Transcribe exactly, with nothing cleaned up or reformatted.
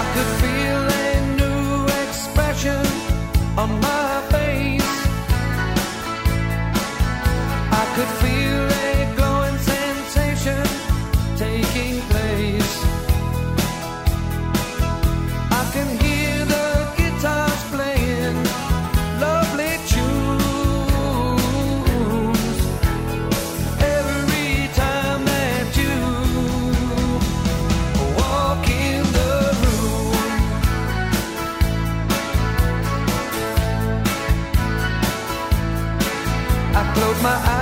could feel a new expression on my face. I could feel a glowing sensation taking place. I can hear the guitars playing lovely tunes every time that you walk in the room. I close my eyes